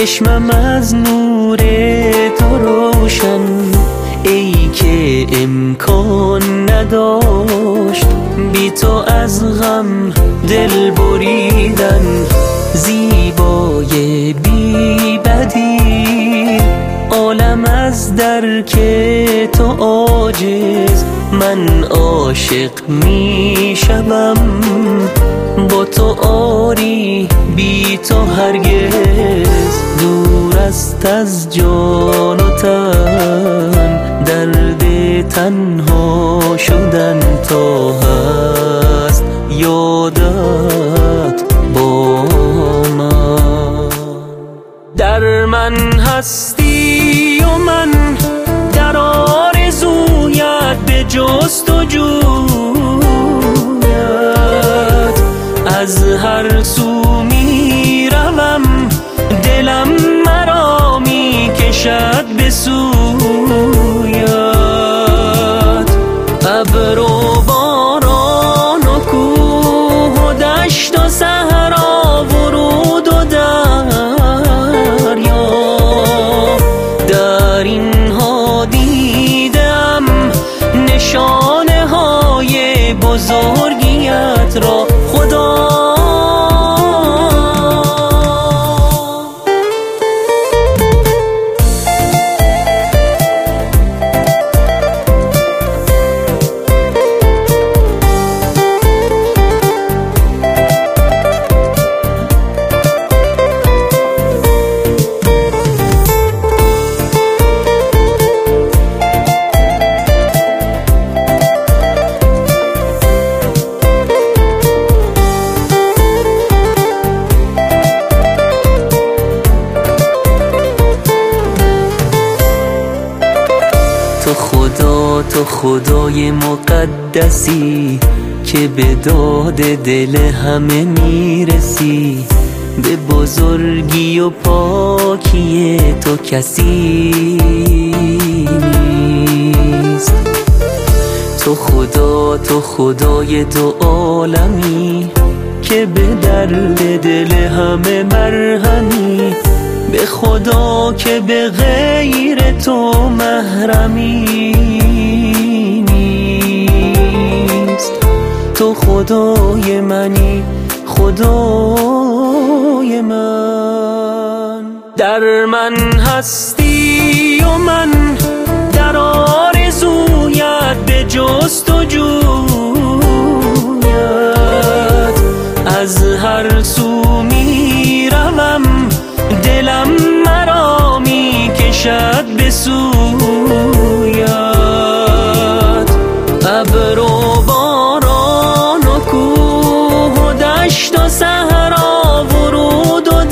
چشمم از نور تو روشن، ای که امکان نداشت بی تو از غم دل بریدن. زیبای بی بدیل عالم از درک تو عاجز، من عاشق می شوم با تو آری بی تو هرگز. دور است از جان و تن درد تنها شدن، تا هست یادت با من. در من هستی و من در آرزویت به جستجویت، از هر سو می روم دلم مرا می کشد به سویت. ابر و باران و کوه و دشت و صحرا، ورود و دریا، در اینها دیدم نشانه های بزرگیت را. خدا تو خدای مقدسی که به داد دل همه میرسی. به بزرگی و پاکی تو کسی نیست. تو خدای دو عالمی که به درد دل همه مرهمی. به خدا که به غیر تو محرمی نیست. تو خدای منی، خدای من. در من هستی و من در آرزویت به جستجویت، از هر سو می روم دلم مرا می کشد به سویت. ابر و باران و کوه و دشت و صحرا، ورود و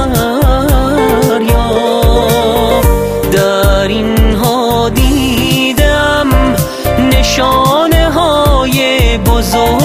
دریا، در اینها دیدم نشانه های بزرگ